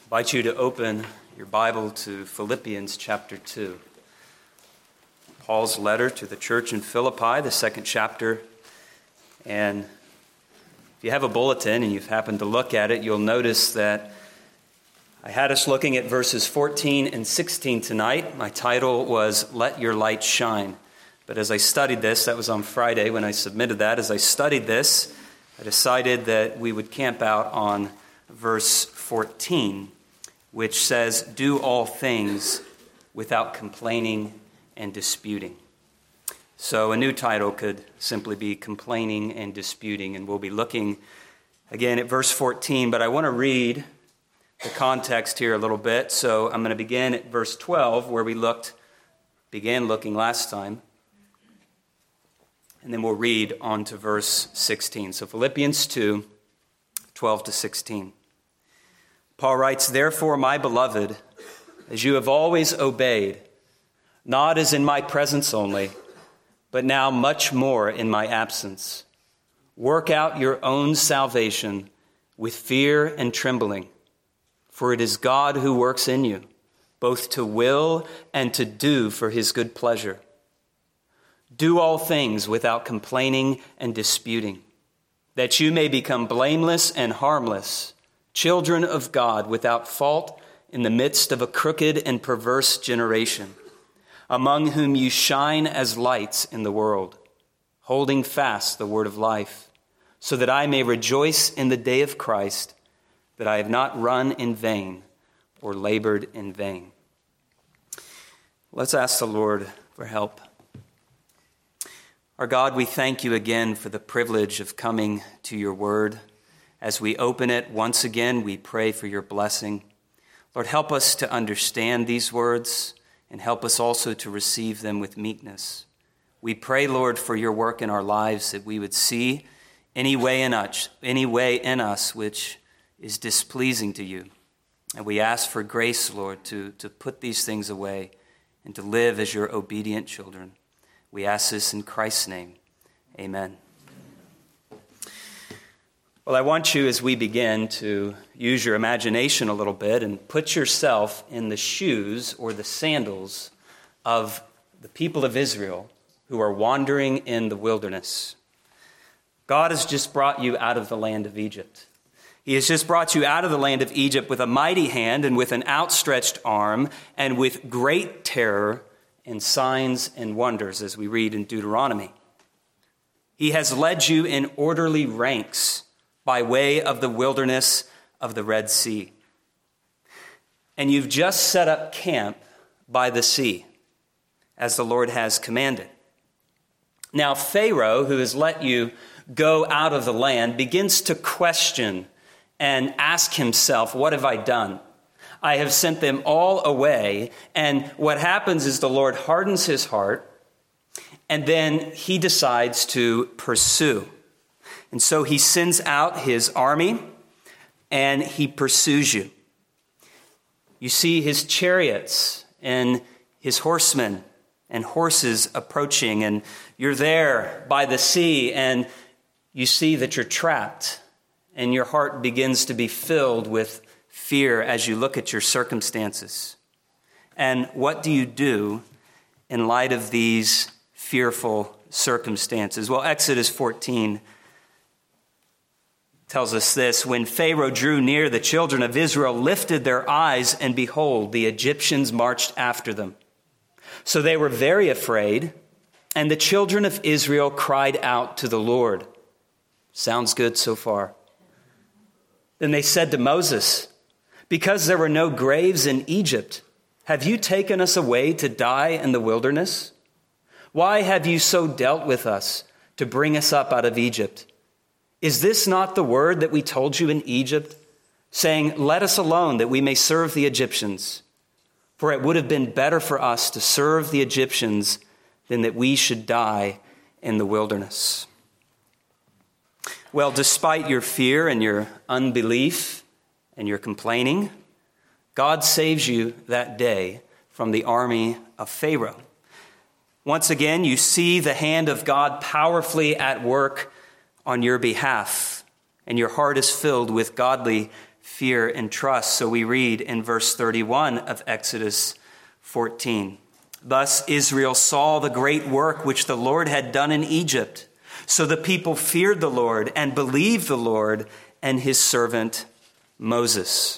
invite you to open your Bible to Philippians chapter 2. Paul's letter to the church in Philippi, the second chapter. And if you have a bulletin and you've happened to look at it, you'll notice that I had us looking at verses 14 and 16 tonight. My title was Let Your Light Shine. But as I studied this, that was on Friday when I submitted that. As I studied this, I decided that we would camp out on verse 14, which says, do all things without complaining and disputing. So a new title could simply be Complaining and Disputing, and we'll be looking again at verse 14, but I want to read the context here a little bit. So I'm going to begin at verse 12, where we began looking last time, and then we'll read on to verse 16. So Philippians 2, 12 to 16. Paul writes, therefore, my beloved, as you have always obeyed, not as in my presence only, but now much more in my absence, work out your own salvation with fear and trembling, for it is God who works in you, both to will and to do for his good pleasure. Do all things without complaining and disputing, that you may become blameless and harmless, children of God without fault in the midst of a crooked and perverse generation, among whom you shine as lights in the world, holding fast the word of life, so that I may rejoice in the day of Christ, that I have not run in vain or labored in vain. Let's ask the Lord for help. Our God, we thank you again for the privilege of coming to your word. As we open it once again, we pray for your blessing. Lord, help us to understand these words and help us also to receive them with meekness. We pray, Lord, for your work in our lives, that we would see any way in us which is displeasing to you. And we ask for grace, Lord, to put these things away and to live as your obedient children. We ask this in Christ's name. Amen. Well, I want you, as we begin, to use your imagination a little bit and put yourself in the shoes or the sandals of the people of Israel who are wandering in the wilderness. God has just brought you out of the land of Egypt. He has just brought you out of the land of Egypt with a mighty hand and with an outstretched arm and with great terror and signs and wonders, as we read in Deuteronomy. He has led you in orderly ranks by way of the wilderness of the Red Sea. And you've just set up camp by the sea, as the Lord has commanded. Now, Pharaoh, who has let you go out of the land, begins to question and ask himself, what have I done? I have sent them all away. And what happens is the Lord hardens his heart, and then he decides to pursue. And so he sends out his army, and he pursues you. You see his chariots and his horsemen and horses approaching, and you're there by the sea, and you see that you're trapped, and your heart begins to be filled with fear as you look at your circumstances. And what do you do in light of these fearful circumstances? Well, Exodus 14 tells us this: when Pharaoh drew near, the children of Israel lifted their eyes, and behold, the Egyptians marched after them. So they were very afraid, and the children of Israel cried out to the Lord. Sounds good so far. Then they said to Moses, because there were no graves in Egypt, have you taken us away to die in the wilderness? Why have you so dealt with us to bring us up out of Egypt? Is this not the word that we told you in Egypt, saying, let us alone that we may serve the Egyptians? For it would have been better for us to serve the Egyptians than that we should die in the wilderness. Well, despite your fear and your unbelief and your complaining, God saves you that day from the army of Pharaoh. Once again, you see the hand of God powerfully at work on your behalf, and your heart is filled with godly fear and trust. So we read in verse 31 of Exodus 14, "Thus Israel saw the great work which the Lord had done in Egypt. So the people feared the Lord and believed the Lord and his servant Moses."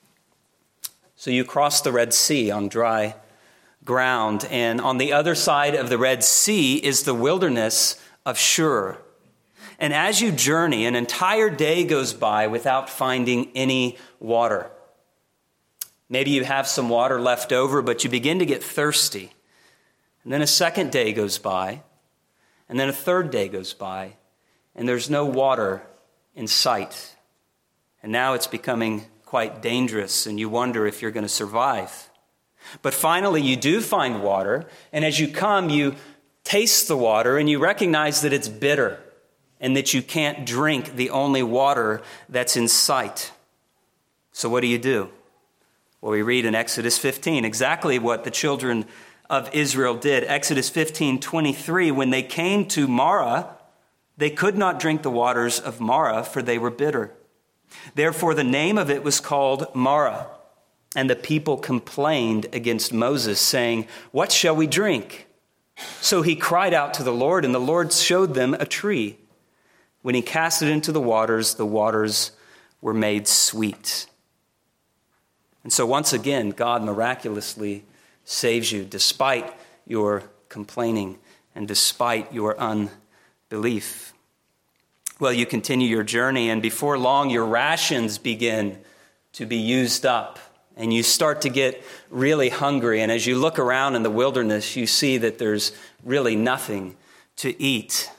So you cross the Red Sea on dry ground, and on the other side of the Red Sea is the wilderness of Shur. And as you journey, an entire day goes by without finding any water. Maybe you have some water left over, but you begin to get thirsty. And then a second day goes by, and then a third day goes by, and there's no water in sight. And now it's becoming quite dangerous, and you wonder if you're going to survive. But finally, you do find water, and as you come, you taste the water, and you recognize that it's bitter, and that you can't drink the only water that's in sight. So what do? Well, we read in Exodus 15 exactly what the children of Israel did. Exodus 15:23, when they came to Marah, they could not drink the waters of Marah, for they were bitter. Therefore, the name of it was called Marah. And the people complained against Moses, saying, "What shall we drink?" So he cried out to the Lord, and the Lord showed them a tree. When he cast it into the waters were made sweet. And so once again, God miraculously saves you despite your complaining and despite your unbelief. Well, you continue your journey, and before long, your rations begin to be used up, and you start to get really hungry. And as you look around in the wilderness, you see that there's really nothing to eat.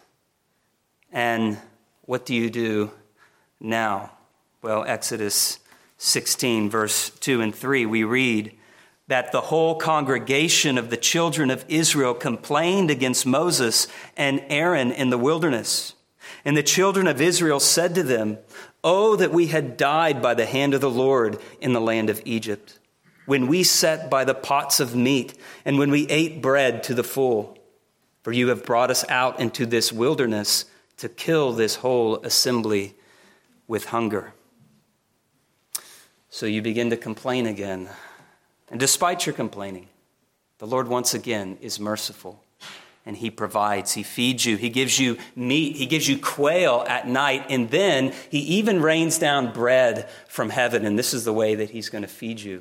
And what do you do now? Well, Exodus 16, verse 2 and 3, we read that the whole congregation of the children of Israel complained against Moses and Aaron in the wilderness. And the children of Israel said to them, "Oh, that we had died by the hand of the Lord in the land of Egypt, when we sat by the pots of meat and when we ate bread to the full. For you have brought us out into this wilderness to kill this whole assembly with hunger." So you begin to complain again. And despite your complaining, the Lord once again is merciful. And he provides, he feeds you, he gives you meat, he gives you quail at night, and then he even rains down bread from heaven, and this is the way that he's going to feed you.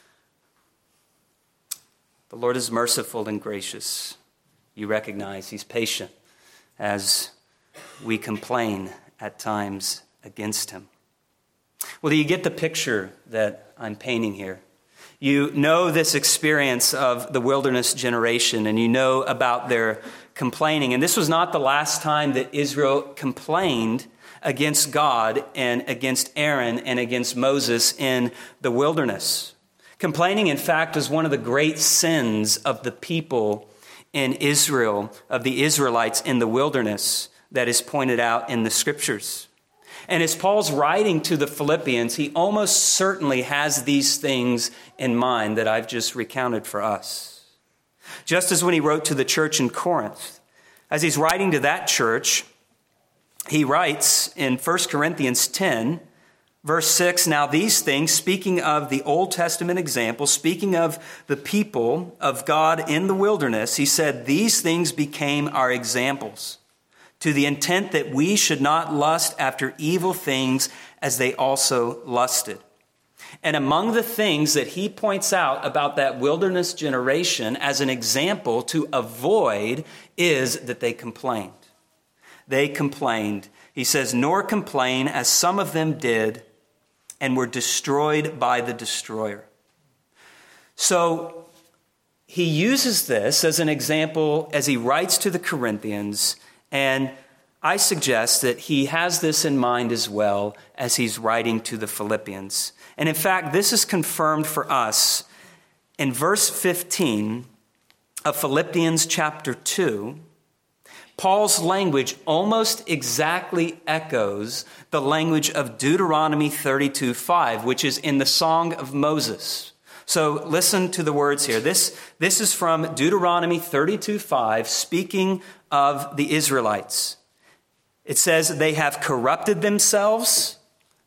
The Lord is merciful and gracious. You recognize he's patient as we complain at times against him. Well, do you get the picture that I'm painting here? You know this experience of the wilderness generation, and you know about their complaining. And this was not the last time that Israel complained against God and against Aaron and against Moses in the wilderness. Complaining, in fact, was one of the great sins of the people in Israel, of the Israelites in the wilderness, that is pointed out in the scriptures. And as Paul's writing to the Philippians, he almost certainly has these things in mind that I've just recounted for us. Just as when he wrote to the church in Corinth, as he's writing to that church, he writes in 1 Corinthians 10, verse 6, "Now these things," speaking of the Old Testament example, speaking of the people of God in the wilderness, he said, "These things became our examples, to the intent that we should not lust after evil things as they also lusted." And among the things that he points out about that wilderness generation as an example to avoid is that they complained. They complained. He says, "Nor complain as some of them did and were destroyed by the destroyer." So he uses this as an example as he writes to the Corinthians, and I suggest that he has this in mind as well as he's writing to the Philippians. And in fact, this is confirmed for us in verse 15 of Philippians chapter 2. Paul's language almost exactly echoes the language of Deuteronomy 32:5, which is in the Song of Moses. So listen to the words here. This is from Deuteronomy 32:5, speaking of the Israelites. It says, "They have corrupted themselves,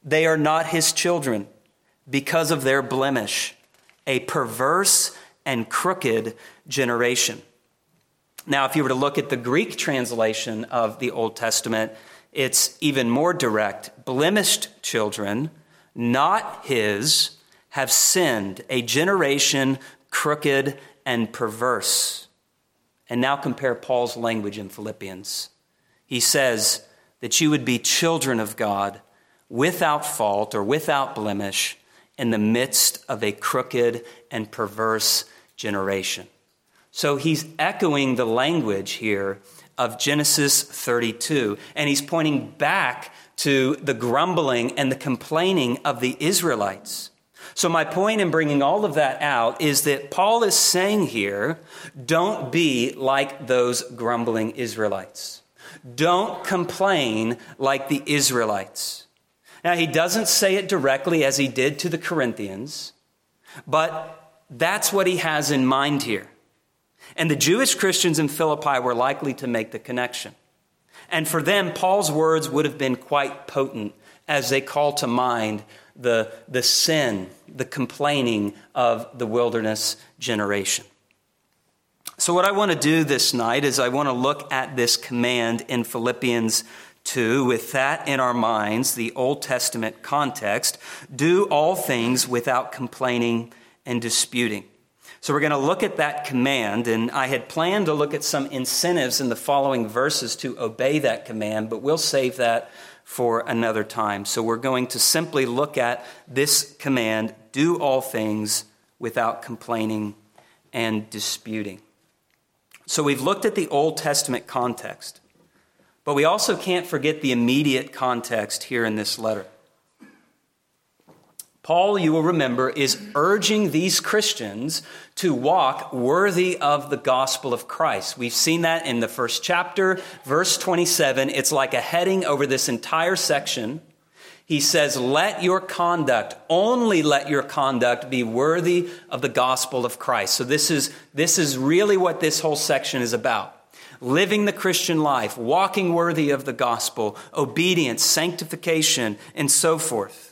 they are not his children because of their blemish, a perverse and crooked generation. Now, if you were to look at the Greek translation of the Old Testament, it's even more direct. Blemished children, not his, have sinned, a generation crooked and perverse. And now compare Paul's language in Philippians. He says that you would be children of God without fault or without blemish in the midst of a crooked and perverse generation. So he's echoing the language here of Genesis 32, and he's pointing back to the grumbling and the complaining of the Israelites. So my point in bringing all of that out is that Paul is saying here, don't be like those grumbling Israelites. Don't complain like the Israelites. Now, he doesn't say it directly as he did to the Corinthians, but that's what he has in mind here. And the Jewish Christians in Philippi were likely to make the connection. And for them, Paul's words would have been quite potent as they call to mind the sin, the complaining of the wilderness generation. So what I want to do this night is I want to look at this command in Philippians 2, with that in our minds, the Old Testament context, do all things without complaining and disputing. So we're going to look at that command, and I had planned to look at some incentives in the following verses to obey that command, but we'll save that for another time. So we're going to simply look at this command, do all things without complaining and disputing. So we've looked at the Old Testament context, but we also can't forget the immediate context here in this letter. Paul, you will remember, is urging these Christians to walk worthy of the gospel of Christ. We've seen that in the first chapter, verse 27. It's like a heading over this entire section. He says, only let your conduct be worthy of the gospel of Christ. So this is really what this whole section is about. Living the Christian life, walking worthy of the gospel, obedience, sanctification, and so forth.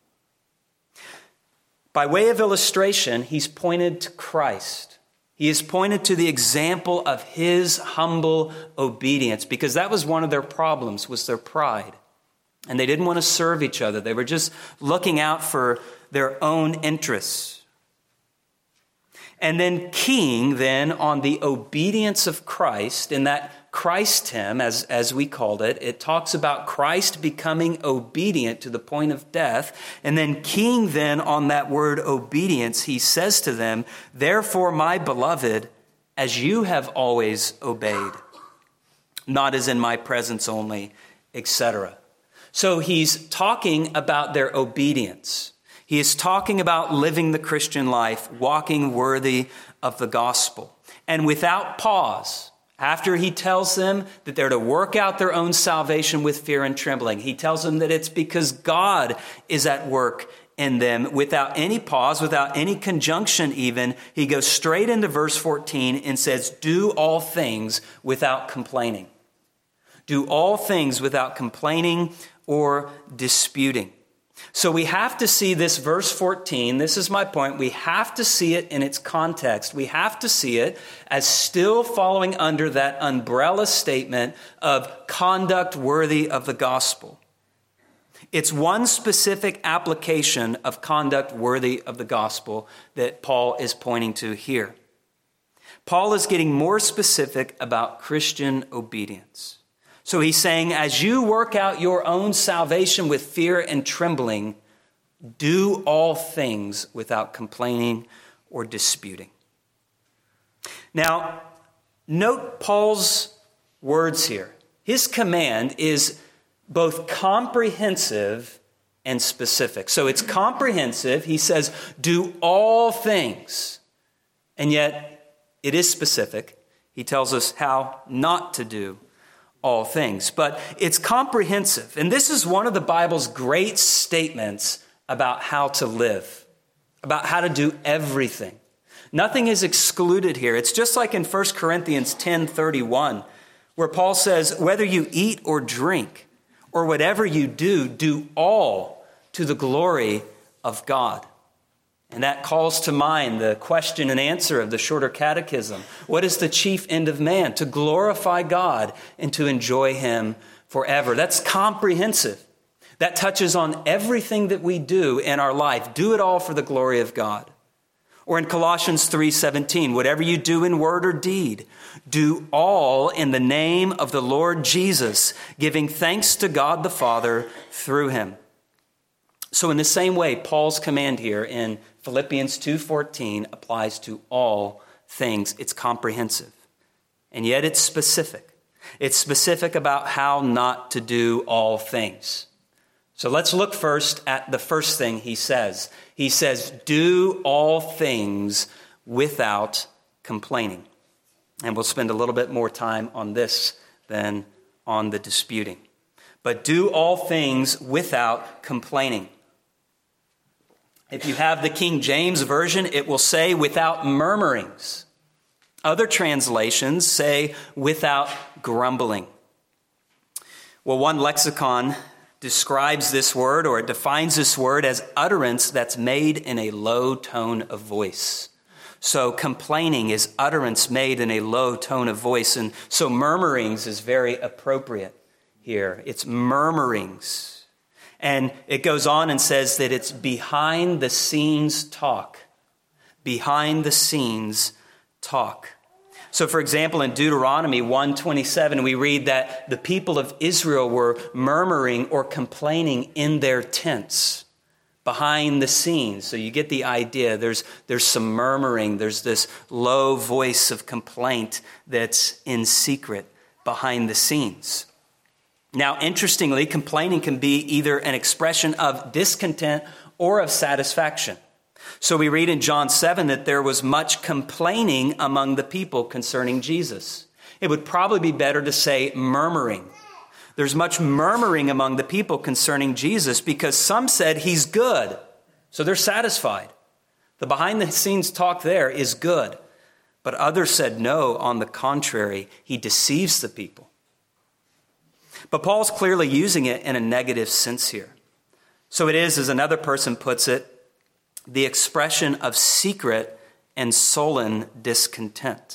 By way of illustration, he's pointed to Christ. He is pointed to the example of his humble obedience, because that was one of their problems, was their pride. And they didn't want to serve each other. They were just looking out for their own interests. And then keying then on the obedience of Christ, in that Christ hymn, as we called it, it talks about Christ becoming obedient to the point of death. And then keying then on that word obedience, he says to them, therefore, my beloved, as you have always obeyed, not as in my presence only, etc. So he's talking about their obedience. He is talking about living the Christian life, walking worthy of the gospel. And without pause, after he tells them that they're to work out their own salvation with fear and trembling, he tells them that it's because God is at work in them. Without any pause, without any conjunction even, he goes straight into verse 14 and says, do all things without complaining. Do all things without complaining or disputing. So we have to see this verse 14, this is my point, we have to see it in its context. We have to see it as still following under that umbrella statement of conduct worthy of the gospel. It's one specific application of conduct worthy of the gospel that Paul is pointing to here. Paul is getting more specific about Christian obedience. So he's saying, as you work out your own salvation with fear and trembling, do all things without complaining or disputing. Now, note Paul's words here. His command is both comprehensive and specific. So it's comprehensive. He says, do all things. And yet, it is specific. He tells us how not to do all things, but it's comprehensive. And this is one of the Bible's great statements about how to live, about how to do everything. Nothing is excluded here. It's just like in 1 Corinthians 10:31, where Paul says, whether you eat or drink or whatever you do, do all to the glory of God. And that calls to mind the question and answer of the Shorter Catechism. What is the chief end of man? To glorify God and to enjoy him forever. That's comprehensive. That touches on everything that we do in our life. Do it all for the glory of God. Or in Colossians 3:17, whatever you do in word or deed, do all in the name of the Lord Jesus, giving thanks to God the Father through him. So in the same way, Paul's command here in Philippians 2:14 applies to all things. It's comprehensive. And yet it's specific. It's specific about how not to do all things. So let's look first at the first thing he says. He says, do all things without complaining. And we'll spend a little bit more time on this than on the disputing. But do all things without complaining. If you have the King James Version, it will say without murmurings. Other translations say without grumbling. Well, one lexicon describes this word, or it defines this word as utterance that's made in a low tone of voice. So complaining is utterance made in a low tone of voice. And so murmurings is very appropriate here. It's murmurings. And it goes on and says that it's behind the scenes talk. Behind the scenes talk. So, for example, in Deuteronomy 1:27, we read that the people of Israel were murmuring or complaining in their tents, behind the scenes. So you get the idea. There's some murmuring. There's this low voice of complaint that's in secret behind the scenes. Now, interestingly, complaining can be either an expression of discontent or of satisfaction. So we read in John 7 that there was much complaining among the people concerning Jesus. It would probably be better to say murmuring. There's much murmuring among the people concerning Jesus because some said he's good, so they're satisfied. The behind-the-scenes talk there is good. But others said no, on the contrary, he deceives the people. But Paul's clearly using it in a negative sense here. So it is, as another person puts it, the expression of secret and sullen discontent.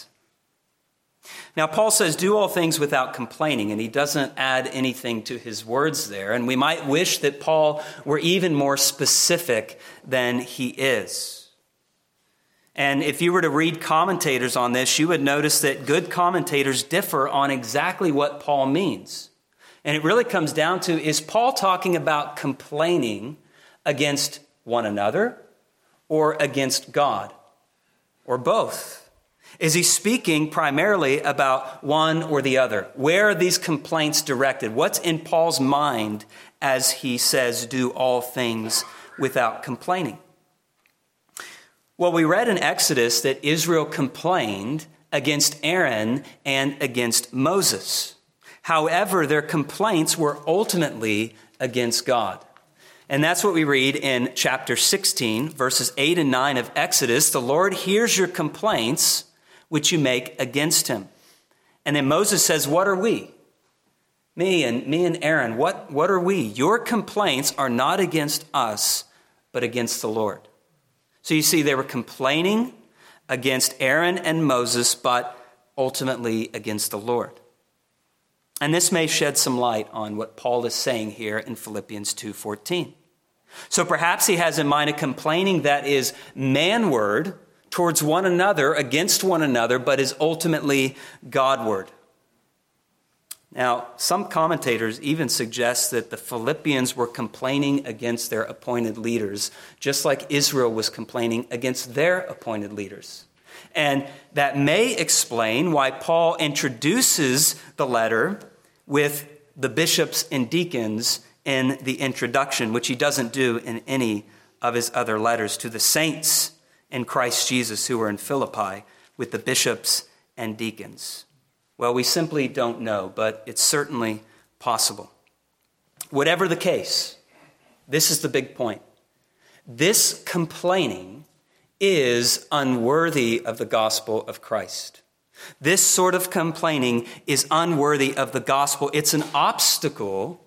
Now, Paul says, do all things without complaining, and he doesn't add anything to his words there. And we might wish that Paul were even more specific than he is. And if you were to read commentators on this, you would notice that good commentators differ on exactly what Paul means. And it really comes down to, is Paul talking about complaining against one another or against God, or both? Is he speaking primarily about one or the other? Where are these complaints directed? What's in Paul's mind as he says, do all things without complaining? Well, we read in Exodus that Israel complained against Aaron and against Moses. However, their complaints were ultimately against God. And that's what we read in chapter 16, verses 8 and 9 of Exodus. The Lord hears your complaints, which you make against him. And then Moses says, what are we? Me and Aaron, what are we? Your complaints are not against us, but against the Lord. So you see, they were complaining against Aaron and Moses, but ultimately against the Lord. And this may shed some light on what Paul is saying here in Philippians 2:14. So perhaps he has in mind a complaining that is manward towards one another, against one another, but is ultimately Godward. Now, some commentators even suggest that the Philippians were complaining against their appointed leaders, just like Israel was complaining against their appointed leaders. And that may explain why Paul introduces the letter with the bishops and deacons in the introduction, which he doesn't do in any of his other letters to the saints in Christ Jesus who were in Philippi with the bishops and deacons. Well, we simply don't know, but it's certainly possible. Whatever the case, this is the big point. This complaining is unworthy of the gospel of Christ. This sort of complaining is unworthy of the gospel. It's an obstacle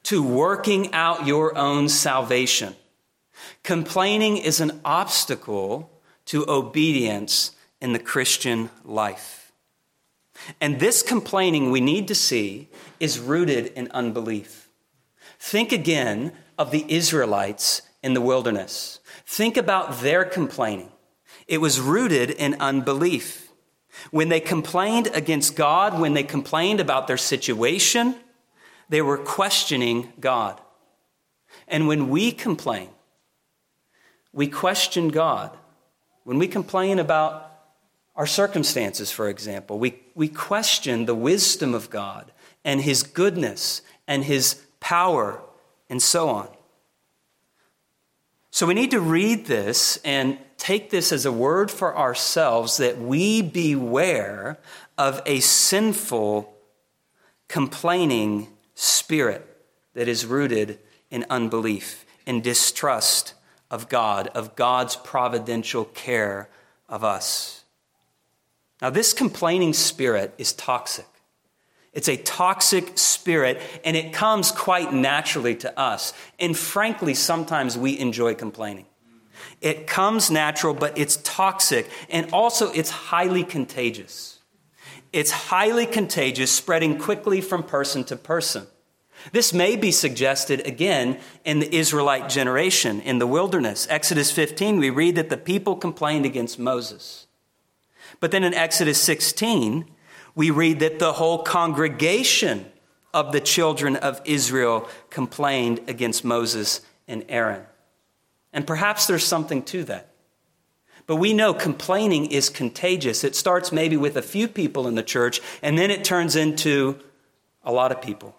to working out your own salvation. Complaining is an obstacle to obedience in the Christian life. And this complaining we need to see is rooted in unbelief. Think again of the Israelites in the wilderness. Think about their complaining. It was rooted in unbelief. When they complained against God, when they complained about their situation, they were questioning God. And when we complain, we question God. When we complain about our circumstances, for example, we question the wisdom of God and his goodness and his power and so on. So we need to read this and take this as a word for ourselves that we beware of a sinful, complaining spirit that is rooted in unbelief, in distrust of God, of God's providential care of us. Now, this complaining spirit is toxic. It's a toxic spirit, and it comes quite naturally to us. And frankly, sometimes we enjoy complaining. It comes natural, but it's toxic, and also it's highly contagious. It's highly contagious, spreading quickly from person to person. This may be suggested again in the Israelite generation in the wilderness. Exodus 15, we read that the people complained against Moses. But then in Exodus 16, we read that the whole congregation of the children of Israel complained against Moses and Aaron. And perhaps there's something to that. But we know complaining is contagious. It starts maybe with a few people in the church, and then it turns into a lot of people.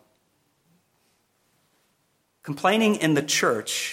Complaining in the church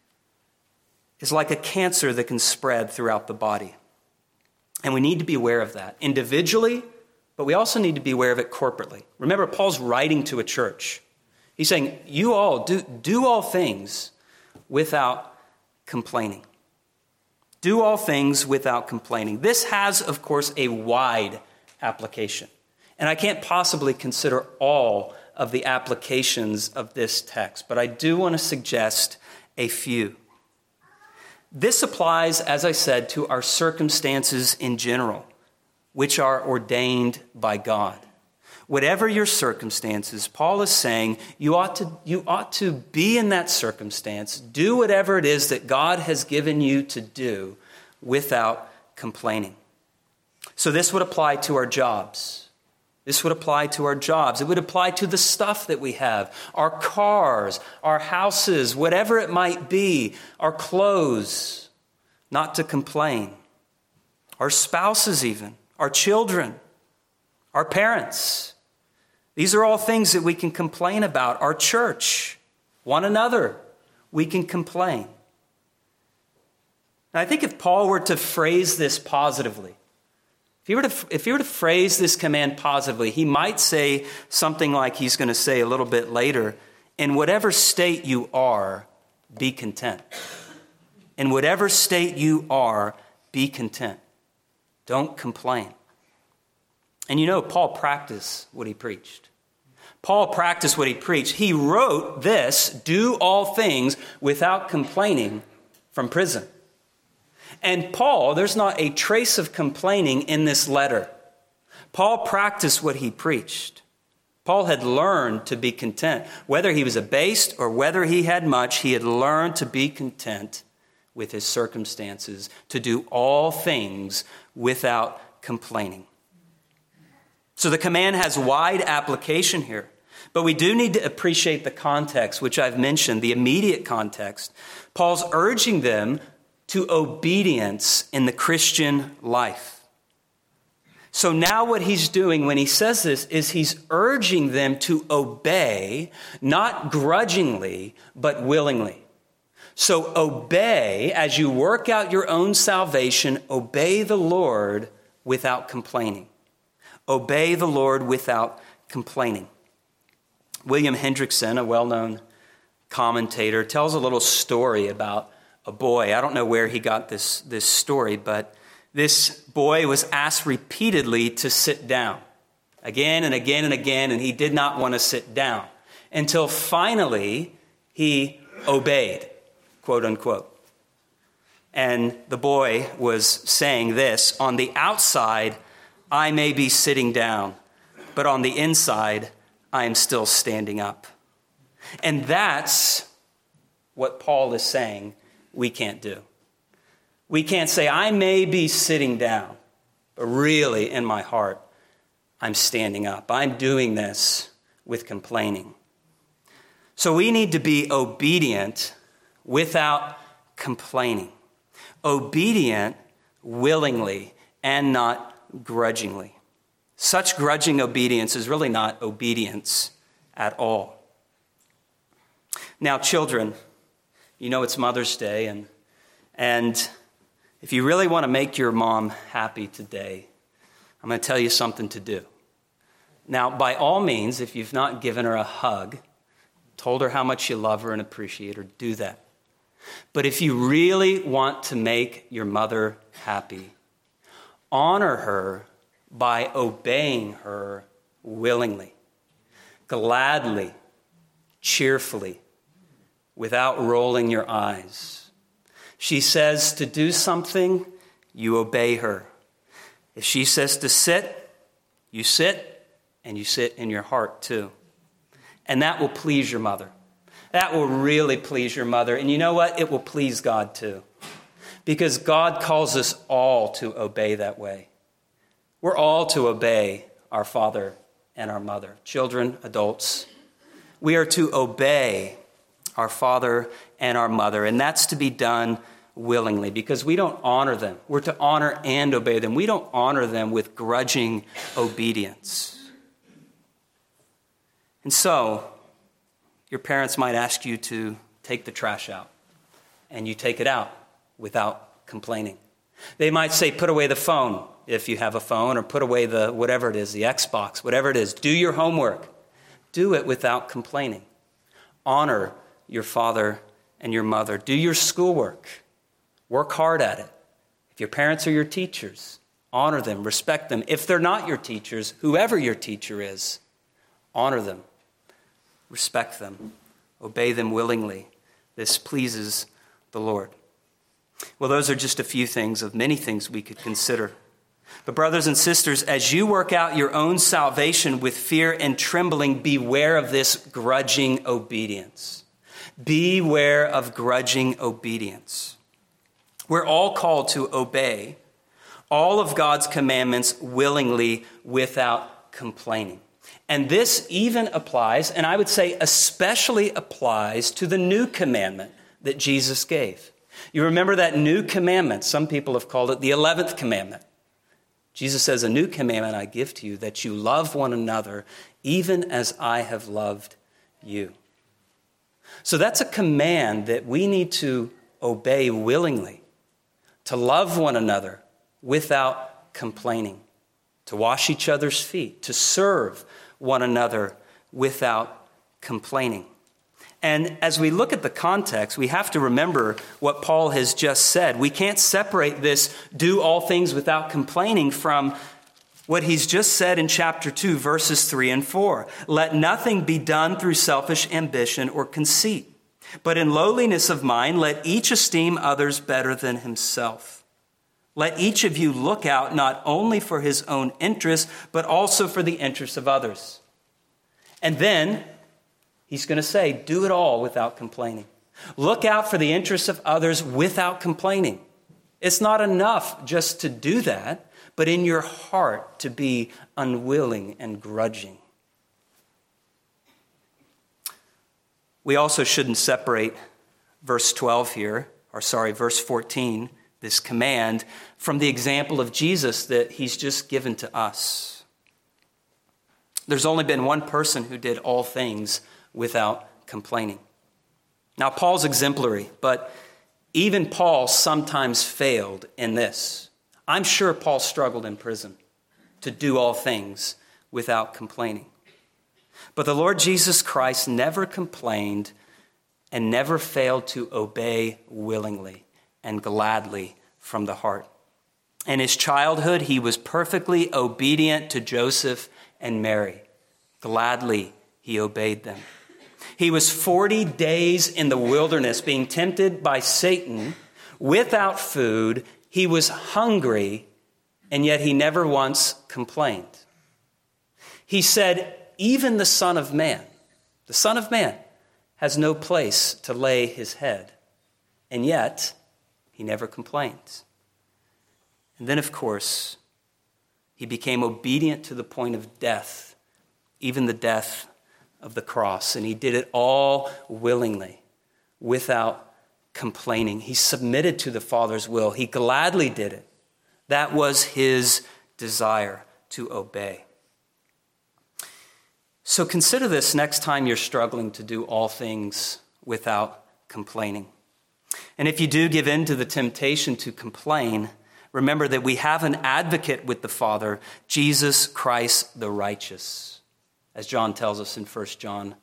is like a cancer that can spread throughout the body. And we need to be aware of that individually, but we also need to be aware of it corporately. Remember, Paul's writing to a church. He's saying, you all do all things without complaining. Do all things without complaining. This has, of course, a wide application. And I can't possibly consider all of the applications of this text, but I do want to suggest a few. This applies, as I said, to our circumstances in general, which are ordained by God. Whatever your circumstances, Paul is saying you ought to be in that circumstance, do whatever it is that God has given you to do without complaining. So this would apply to our jobs. This would apply to our jobs. It would apply to the stuff that we have, our cars, our houses, whatever it might be, our clothes, not to complain. Our spouses even, our children, our parents. These are all things that we can complain about. Our church, one another, we can complain. And I think if Paul were to phrase this positively, if he were to phrase this command positively, he might say something like he's going to say a little bit later, in whatever state you are, be content. In whatever state you are, be content. Don't complain. And you know, Paul practiced what he preached. Paul practiced what he preached. He wrote this, do all things without complaining, from prison. And Paul, there's not a trace of complaining in this letter. Paul practiced what he preached. Paul had learned to be content. Whether he was abased or whether he had much, he had learned to be content with his circumstances, to do all things without complaining. So the command has wide application here. But we do need to appreciate the context, which I've mentioned, the immediate context. Paul's urging them to obedience in the Christian life. So now what he's doing when he says this is he's urging them to obey, not grudgingly, but willingly. So obey as you work out your own salvation, obey the Lord without complaining. Obey the Lord without complaining. William Hendrickson, a well-known commentator, tells a little story about a boy. I don't know where he got this story, but this boy was asked repeatedly to sit down again and again and again, and he did not want to sit down. until finally he obeyed, quote unquote. And the boy was saying this, on the outside, I may be sitting down, but on the inside, I am still standing up. And that's what Paul is saying we can't do. We can't say, I may be sitting down, but really in my heart, I'm standing up. I'm doing this with complaining. So we need to be obedient without complaining. Obedient willingly and not grudgingly. Such grudging obedience is really not obedience at all. Now, children, you know it's Mother's Day, and if you really want to make your mom happy today, I'm going to tell you something to do. Now, by all means, if you've not given her a hug, told her how much you love her and appreciate her, do that. But if you really want to make your mother happy, honor her by obeying her willingly, gladly, cheerfully, without rolling your eyes. She says to do something, you obey her. If she says to sit, you sit, and you sit in your heart too. And that will please your mother. That will really please your mother. And you know what? It will please God too. Because God calls us all to obey that way. We're all to obey our father and our mother. Children, adults. We are to obey our father and our mother. And that's to be done willingly because we don't honor them. We're to honor and obey them. We don't honor them with grudging obedience. And so, your parents might ask you to take the trash out, and you take it out without complaining. They might say, put away the phone if you have a phone, or put away the whatever it is, the Xbox, whatever it is. Do your homework. Do it without complaining. Honor your father and your mother. Do your schoolwork. Work hard at it. If your parents are your teachers, honor them, respect them. If they're not your teachers, whoever your teacher is, honor them. Respect them, obey them willingly. This pleases the Lord. Well, those are just a few things of many things we could consider. But brothers and sisters, as you work out your own salvation with fear and trembling, beware of this grudging obedience. Beware of grudging obedience. We're all called to obey all of God's commandments willingly without complaining. And this even applies, and I would say especially applies to the new commandment that Jesus gave. You remember that new commandment? Some people have called it the 11th commandment. Jesus says, a new commandment I give to you, that you love one another even as I have loved you. So that's a command that we need to obey willingly, to love one another without complaining, to wash each other's feet, to serve one another without complaining. And as we look at the context, we have to remember what Paul has just said. We can't separate this do all things without complaining from what he's just said in chapter 2, verses 3 and 4. Let nothing be done through selfish ambition or conceit, but in lowliness of mind, let each esteem others better than himself. Let each of you look out not only for his own interest, but also for the interests of others. And then he's going to say, do it all without complaining. Look out for the interests of others without complaining. It's not enough just to do that, but in your heart to be unwilling and grudging. We also shouldn't separate verse 14, this command, from the example of Jesus that he's just given to us. There's only been one person who did all things without complaining. Now, Paul's exemplary, but even Paul sometimes failed in this. I'm sure Paul struggled in prison to do all things without complaining. But the Lord Jesus Christ never complained and never failed to obey willingly and gladly from the heart. In his childhood, he was perfectly obedient to Joseph and Mary. Gladly, he obeyed them. He was 40 days in the wilderness being tempted by Satan without food. He was hungry, and yet he never once complained. He said, even the Son of Man has no place to lay his head. And yet, he never complained. And then, of course, he became obedient to the point of death, even the death of the cross. And he did it all willingly, without complaining. He submitted to the Father's will. He gladly did it. That was his desire, to obey. So consider this next time you're struggling to do all things without complaining. And if you do give in to the temptation to complain, remember that we have an advocate with the Father, Jesus Christ the righteous. As John tells us in 1 John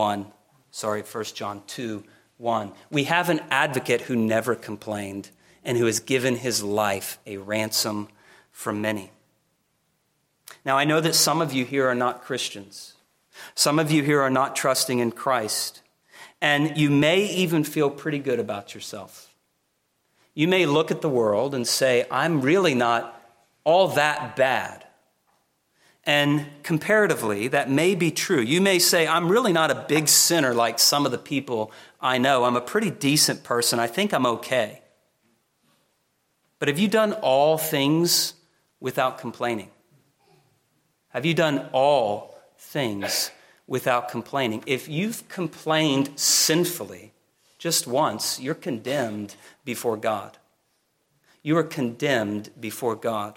2:1. We have an advocate who never complained and who has given his life a ransom for many. Now, I know that some of you here are not Christians. Some of you here are not trusting in Christ, and you may even feel pretty good about yourself. You may look at the world and say, I'm really not all that bad. And comparatively, that may be true. You may say, I'm really not a big sinner like some of the people I know. I'm a pretty decent person. I think I'm okay. But have you done all things without complaining? Have you done all things without complaining? If you've complained sinfully just once, you're condemned before God. You are condemned before God.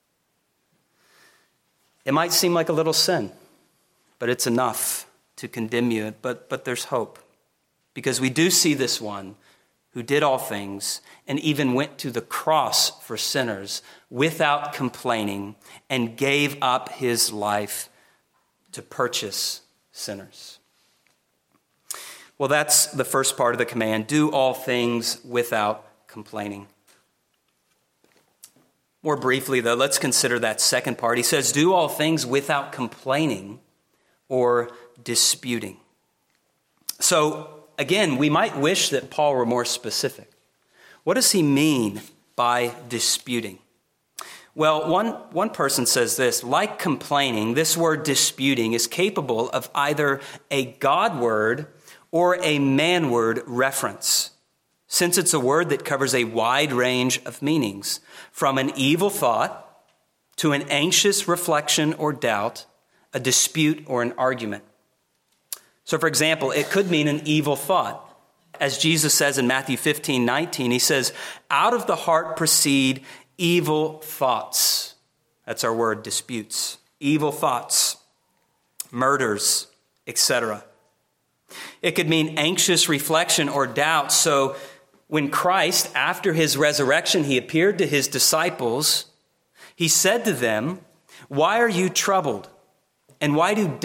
It might seem like a little sin, but it's enough to condemn you. But there's hope, because we do see this one who did all things and even went to the cross for sinners without complaining and gave up his life to purchase sinners. Well, that's the first part of the command. Do all things without complaining. More briefly, though, let's consider that second part. He says, do all things without complaining or disputing. So, again, we might wish that Paul were more specific. What does he mean by disputing? Well, one person says this: like complaining, this word disputing is capable of either a God word or a man word reference, since it's a word that covers a wide range of meanings, from an evil thought to an anxious reflection or doubt, a dispute or an argument. So, for example, it could mean an evil thought. As Jesus says in Matthew 15:19, he says, out of the heart proceed evil thoughts. That's our word, disputes. Evil thoughts, murders, etc. It could mean anxious reflection or doubt. So when Christ, after his resurrection, he appeared to his disciples, he said to them, why are you troubled? And why do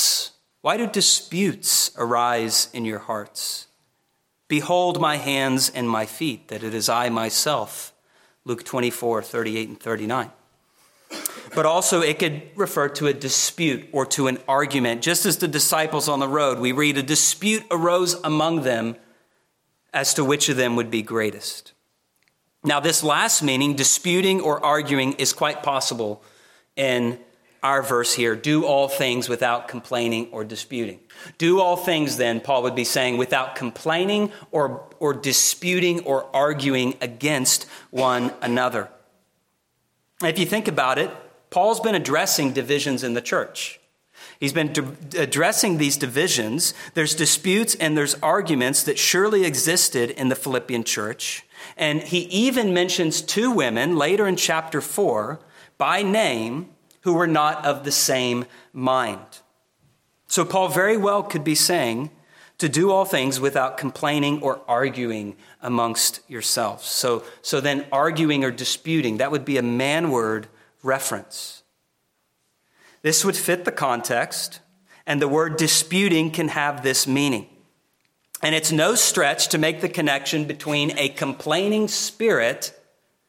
disputes arise in your hearts? Behold my hands and my feet, that it is I myself. Luke 24:38 and 39. But also it could refer to a dispute or to an argument. Just as the disciples on the road, we read, a dispute arose among them as to which of them would be greatest. Now, this last meaning, disputing or arguing, is quite possible in our verse here. Do all things without complaining or disputing. Do all things, then, Paul would be saying, without complaining or disputing or arguing against one another. If you think about it, Paul's been addressing divisions in the church. He's been addressing these divisions. There's disputes and there's arguments that surely existed in the Philippian church. And he even mentions two women later in chapter 4 by name who were not of the same mind. So Paul very well could be saying to do all things without complaining or arguing amongst yourselves. So then arguing or disputing, that would be a man word reference. This would fit the context, and the word disputing can have this meaning. And it's no stretch to make the connection between a complaining spirit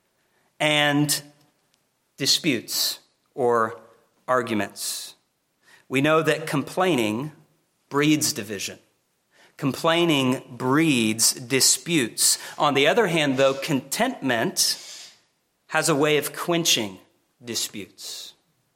and disputes or arguments. We know that complaining breeds division. Complaining breeds disputes. On the other hand, though, contentment has a way of quenching disputes.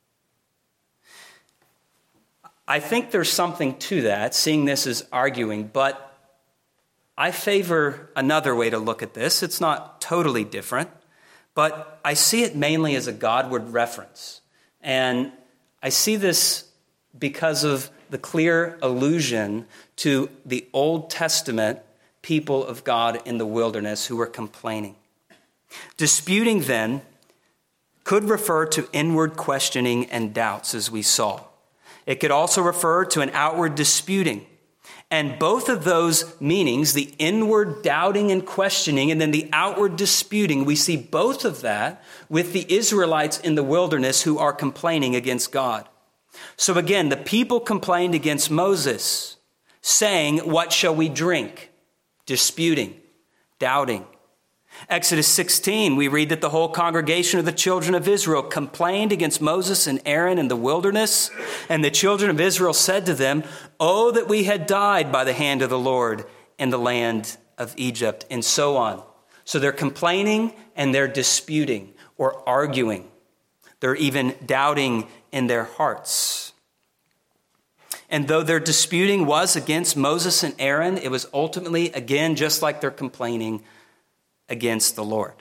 I think there's something to that, seeing this as arguing, but I favor another way to look at this. It's not totally different, but I see it mainly as a Godward reference. And I see this because of the clear allusion to the Old Testament people of God in the wilderness who were complaining. Disputing, then, could refer to inward questioning and doubts, as we saw. It could also refer to an outward disputing. And both of those meanings, the inward doubting and questioning and then the outward disputing, we see both of that with the Israelites in the wilderness who are complaining against God. So again, the people complained against Moses, saying, "What shall we drink?" Disputing, doubting. Exodus 16, we read that the whole congregation of the children of Israel complained against Moses and Aaron in the wilderness. And the children of Israel said to them, "Oh, that we had died by the hand of the Lord in the land of Egypt," and so on. So they're complaining and they're disputing or arguing. They're even doubting in their hearts. And though their disputing was against Moses and Aaron, it was ultimately, again, just like they're complaining, against the Lord.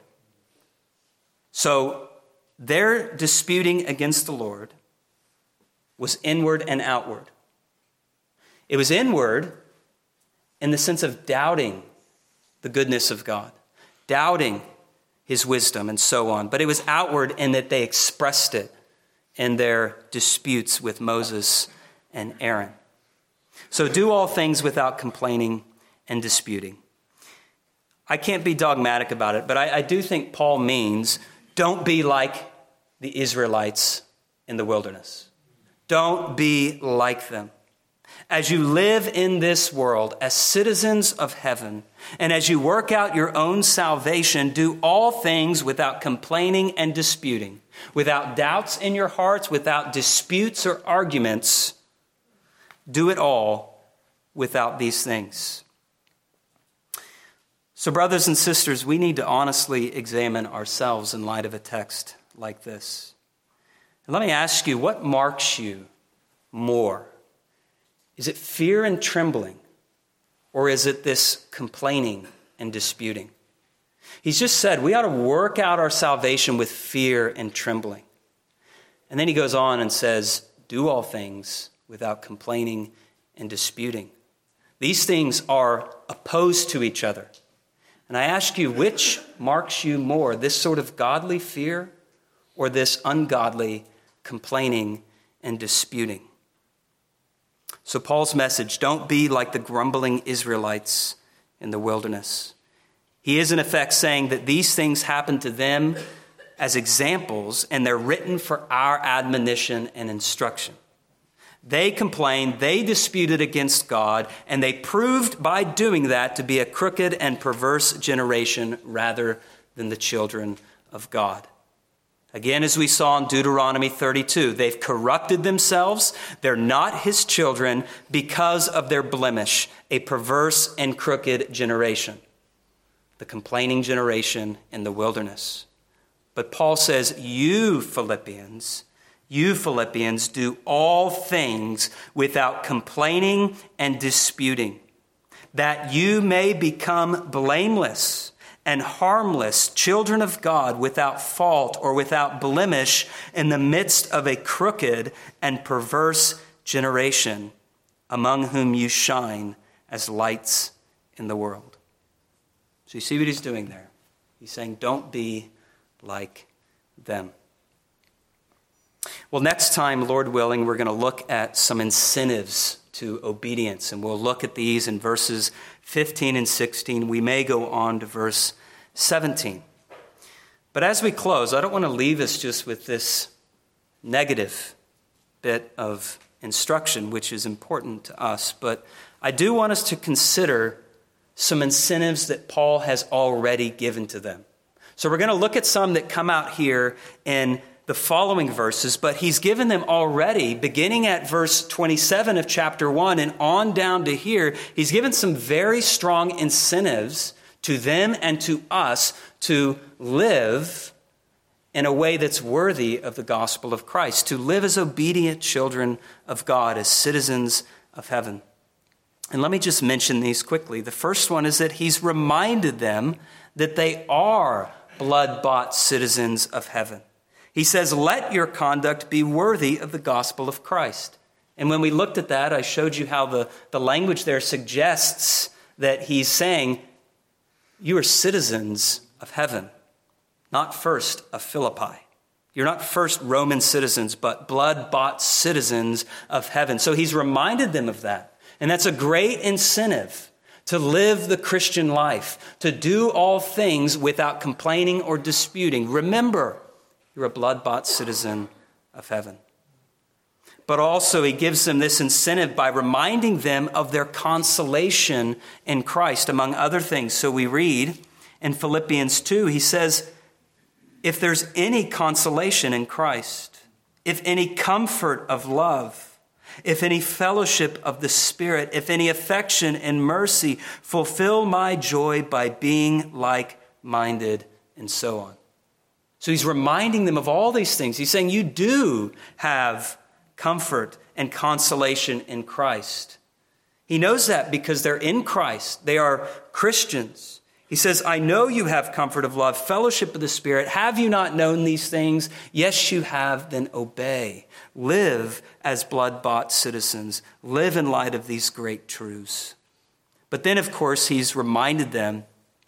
So their disputing against the Lord was inward and outward. It was inward in the sense of doubting the goodness of God, doubting his wisdom and so on. But it was outward in that they expressed it in their disputes with Moses and Aaron. So do all things without complaining and disputing. I can't be dogmatic about it, but I do think Paul means don't be like the Israelites in the wilderness. Don't be like them. As you live in this world as citizens of heaven, and as you work out your own salvation, do all things without complaining and disputing, without doubts in your hearts, without disputes or arguments. Do it all without these things. So, brothers and sisters, we need to honestly examine ourselves in light of a text like this. And let me ask you, what marks you more? Is it fear and trembling, or is it this complaining and disputing? He's just said we ought to work out our salvation with fear and trembling. And then he goes on and says, do all things without complaining and disputing. These things are opposed to each other. And I ask you, which marks you more, this sort of godly fear or this ungodly complaining and disputing? So Paul's message, don't be like the grumbling Israelites in the wilderness. He is in effect saying that these things happen to them as examples, and they're written for our admonition and instruction. They complained, they disputed against God, and they proved by doing that to be a crooked and perverse generation rather than the children of God. Again, as we saw in Deuteronomy 32, they've corrupted themselves. They're not his children because of their blemish, a perverse and crooked generation, the complaining generation in the wilderness. But Paul says, you Philippians, do all things without complaining and disputing, that you may become blameless and harmless, children of God, without fault or without blemish, in the midst of a crooked and perverse generation, among whom you shine as lights in the world. So you see what he's doing there? He's saying, don't be like them. Well, next time, Lord willing, we're going to look at some incentives to obedience, and we'll look at these in verses 15 and 16. We may go on to verse 17. But as we close, I don't want to leave us just with this negative bit of instruction, which is important to us, but I do want us to consider some incentives that Paul has already given to them. So we're going to look at some that come out here in the following verses, but he's given them already, beginning at verse 27 of chapter 1 and on down to here. He's given some very strong incentives to them and to us to live in a way that's worthy of the gospel of Christ, to live as obedient children of God, as citizens of heaven. And let me just mention these quickly. The first one is that he's reminded them that they are blood-bought citizens of heaven. He says, let your conduct be worthy of the gospel of Christ. And when we looked at that, I showed you how the language there suggests that he's saying, you are citizens of heaven, not first of Philippi. You're not first Roman citizens, but blood-bought citizens of heaven. So he's reminded them of that. And that's a great incentive to live the Christian life, to do all things without complaining or disputing. Remember, you're a blood-bought citizen of heaven. But also he gives them this incentive by reminding them of their consolation in Christ, among other things. So we read in Philippians 2, he says, if there's any consolation in Christ, if any comfort of love, if any fellowship of the Spirit, if any affection and mercy, fulfill my joy by being like-minded, and so on. So he's reminding them of all these things. He's saying you do have comfort and consolation in Christ. He knows that because they're in Christ. They are Christians. He says, I know you have comfort of love, fellowship of the Spirit. Have you not known these things? Yes, you have. Then obey. Live as blood-bought citizens. Live in light of these great truths. But then, of course, he's reminded them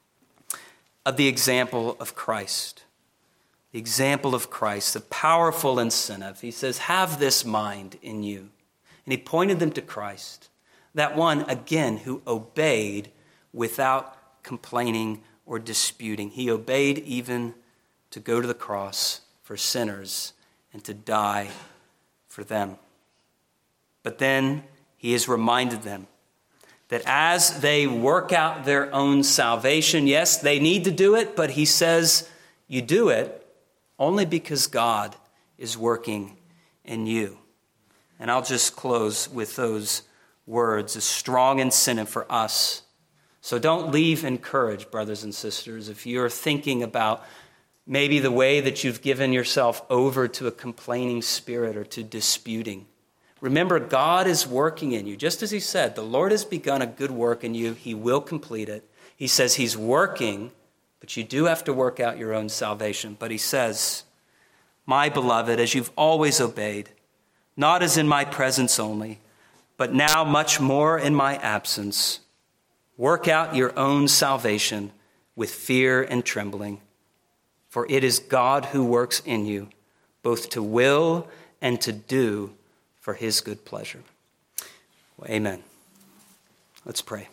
of the example of Christ. The example of Christ, the powerful incentive. He says, have this mind in you. And he pointed them to Christ, that one, again, who obeyed without complaining or disputing. He obeyed even to go to the cross for sinners and to die for them. But then he has reminded them that as they work out their own salvation, yes, they need to do it, but he says you do it only because God is working in you. And I'll just close with those words, a strong incentive for us. So don't leave encouraged, brothers and sisters, if you're thinking about maybe the way that you've given yourself over to a complaining spirit or to disputing. Remember, God is working in you. Just as he said, the Lord has begun a good work in you. He will complete it. He says he's working, but you do have to work out your own salvation. But he says, my beloved, as you've always obeyed, not as in my presence only, but now much more in my absence, work out your own salvation with fear and trembling. For it is God who works in you, both to will and to do for his good pleasure. Well, amen. Let's pray.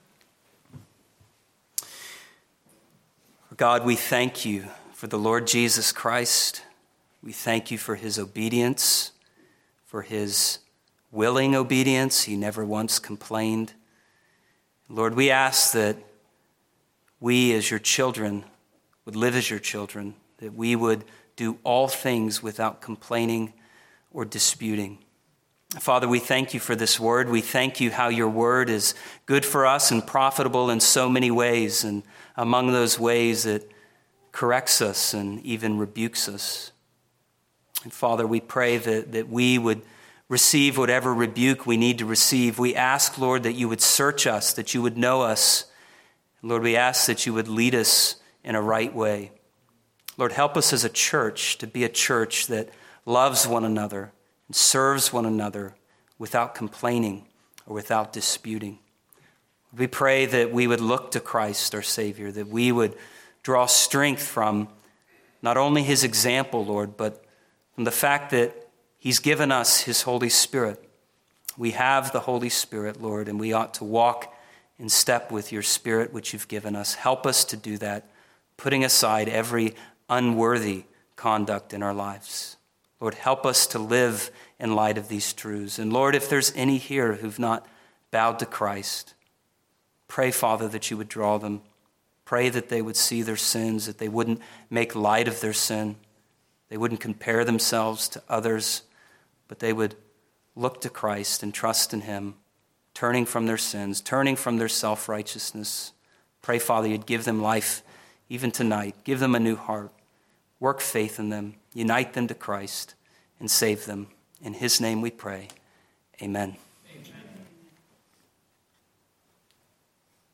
God, we thank you for the Lord Jesus Christ. We thank you for his obedience, for his willing obedience. He never once complained. Lord, we ask that we as your children would live as your children, that we would do all things without complaining or disputing. Father, we thank you for this word. We thank you how your word is good for us and profitable in so many ways. And among those ways, it corrects us and even rebukes us. And Father, we pray that we would receive whatever rebuke we need to receive. We ask, Lord, that you would search us, that you would know us. Lord, we ask that you would lead us in a right way. Lord, help us as a church to be a church that loves one another and serves one another without complaining or without disputing. We pray that we would look to Christ, our Savior, that we would draw strength from not only his example, Lord, but from the fact that he's given us his Holy Spirit. We have the Holy Spirit, Lord, and we ought to walk in step with your Spirit, which you've given us. Help us to do that, putting aside every unworthy conduct in our lives. Lord, help us to live in light of these truths. And Lord, if there's any here who've not bowed to Christ, pray, Father, that you would draw them. Pray that they would see their sins, that they wouldn't make light of their sin, They wouldn't compare themselves to others, but they would look to Christ and trust in him, turning from their sins, turning from their self-righteousness. Pray, Father, you'd give them life even tonight. Give them a new heart. Work faith in them. Unite them to Christ and save them. In his name we pray. Amen.